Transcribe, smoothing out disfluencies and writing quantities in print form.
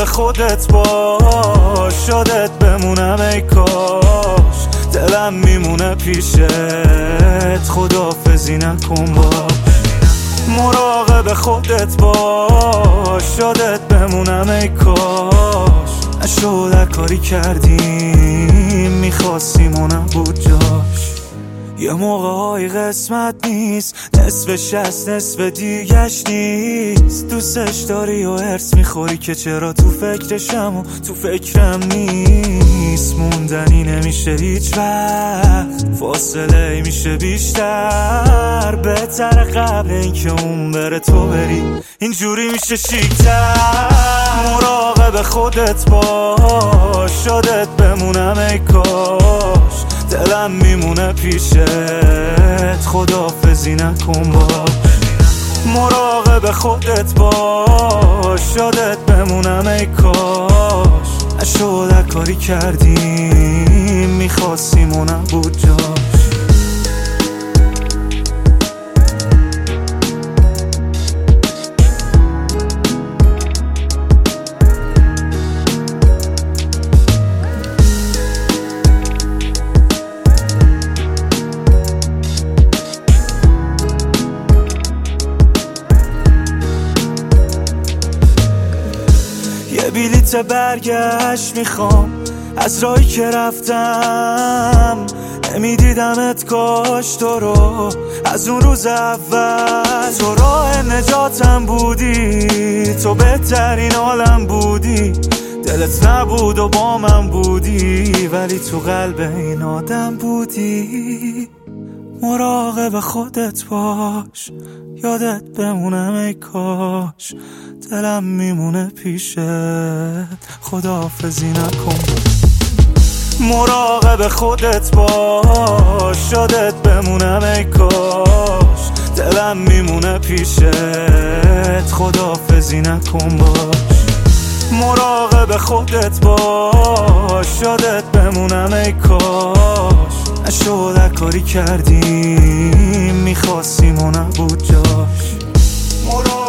خودت باش، شادت بمونم ای کاش، دلم میمونه پیشت، خداحافظی نکن باش. مراقب خودت باش، شادت بمونم ای کاش، نشد کاری کردیم میخواستیم و نبود جاش. یه موقع‌های قسمت نیست، نصفش هست نصف دیگش نیست. دوستش داری و هرس میخوری که چرا تو فکرشم و تو فکرم نیست. موندنی نمیشه هیچ وقت، فاصله میشه بیشتر. بهتر قبل اینکه اون بره تو بری، اینجوری میشه شیک‌تر. مراقب خودت باش، شادت بمونم ای کاش، دلم میمونه پیشت، خداحافظی نکن باش. مراقب خودت باش، شادت بمونم ای کاش، نشد کاری کردیم میخواستیم و نبود جاش. بلیت برگشت میخوام، از راهی که رفتم نمیدیدمت کاش تو رو از اون روز اول. تو راه نجاتم بودی، تو بهترین عالم بودی. دلت نبود و با من بودی، ولی تو قلب این آدم بودی. مراقب خودت باش، یادت بمونم ای کاش، دلم میمونه پیشت، خداحافظی نکن. مراقب خودت باش، یادت بمونم ای کاش، دلم میمونه پیشت، خداحافظی نکن باش. مراقب خودت باش، یادت بمونم ای کاش، نشد کاری کردیم میخواستیم و نبود جاش.